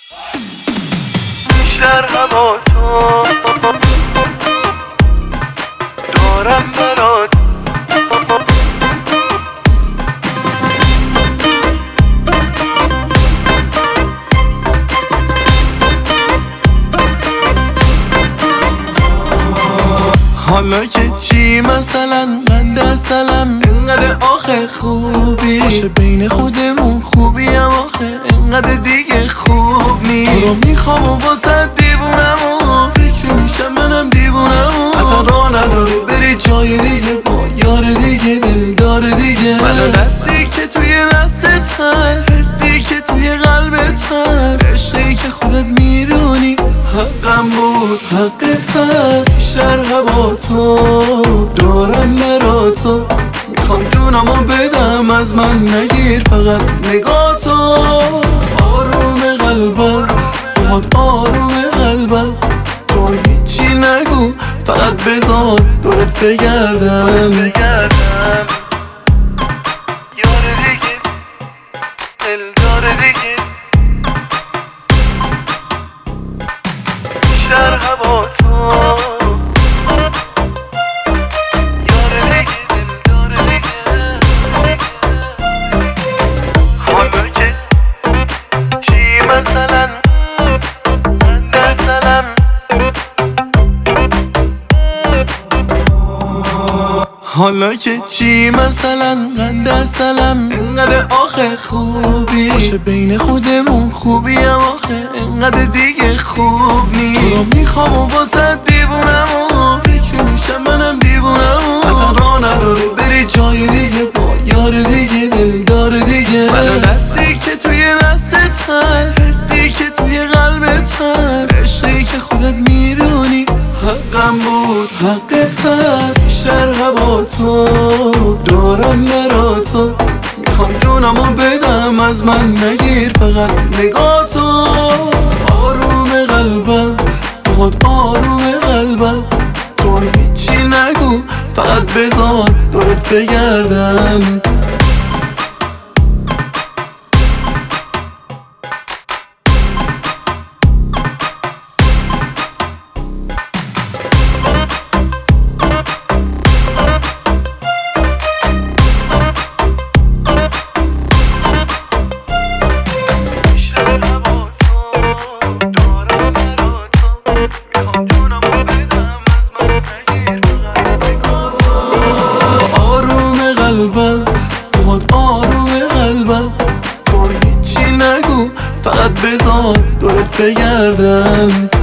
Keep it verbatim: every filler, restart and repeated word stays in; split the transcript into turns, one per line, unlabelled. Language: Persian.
بیشتر هوا تو دارم برات.
حالا که چی مثلا من دستلم انقدر آخه خوبی باشه بین خودمون خوبی هم آخه انقدر دیگه خوب نی تو رو میخوام و واسه دیوونم و فکر میشم منم دیوونم و اصلا راه نداره بری جای دیگه با یار دیگه دلدار دیگه. منو دستی که توی دستت هست، حسی که توی قلبت هست، عشقی که خودت میدونی حقم بود حقت هست. بیشتر هوا تو دارم برا تو، میخوام جونمو بدم از من نگیر فقط نگاه تو. آروم قلبم باد آروم قلبم، تو هیچی نگو فقط بذار دورت بگردم.
یار دیگه دلدار دیگه بیشتر هوا تو یار دیگه دلدار دیگه. حالا که چی مثلا من دستلم
حالا که چی مثلا قند سلم انقدر آخه خوبی باشه بین خودمون خوبی هم آخه انقدر دیگه خوب نی تو رو میخوام و واسه دیوونم و فکر میشم منم دیوونم و اصلا راه نداره بری جای دیگه با یار دیگه دلدار دیگه. منو دستی که توی دستت هست، حسی که توی قلبت هست، عشقی که خودت میدونی حقم بود حقت هست. بیشتر هوا تو دارم برا تو، میخوام جونمو بدم از من نگیر فقط نگاه تو. آروم قلبم باد آروم قلبم، تو هیچی نگو فقط بذار دورت بگردم. باد آروم قلبم، تو هیچی نگو فقط بذار دورت بگردم.